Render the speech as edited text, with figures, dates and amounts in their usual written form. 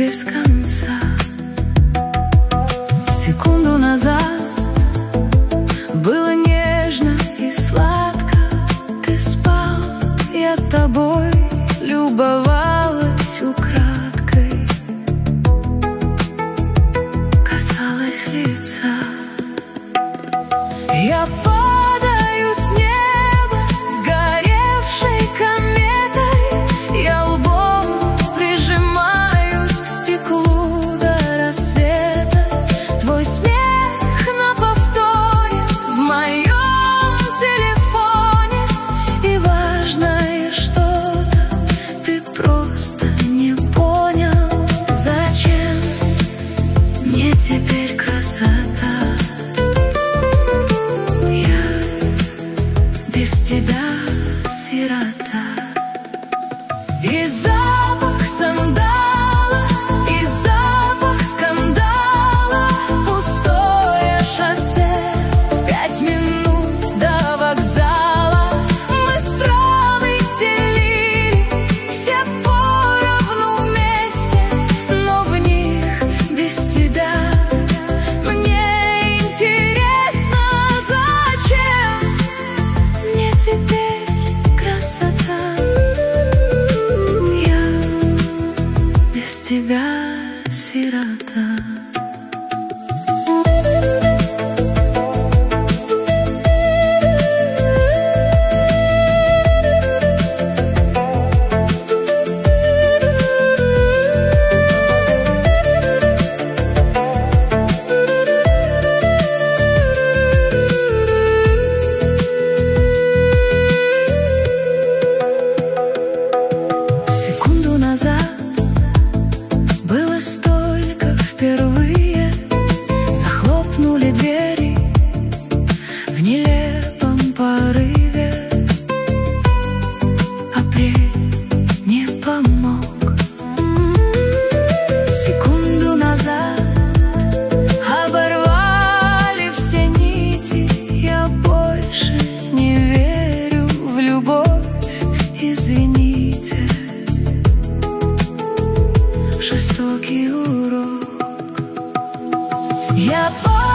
без конца. Секунду назад было нежно и сладко. Ты спал, я тобой любовалась украдкой, касалась лица. Я падаю с неба сгоревшей кометой, я лбом прижимаюсь к стеклу до рассвета. Твой смех на повторе в моем телефоне, и важное что-то ты просто не понял. Зачем мне теперь красота? Без тебя сирота. И запах сандала, и запах скандала, пустое шоссе, 5 минут до вокзала. Мы страны делили, все поровну вместе, но в них без тебя. Мне интересно, зачем мне теперь красота? Я без тебя сирота. Секунду назад было столько впервые. Захлопнули двери в нелепом порыве. Апрель не помог. Секунду назад оборвали все нити. Я больше не верю в любовь, извините. Жестокий урок. Я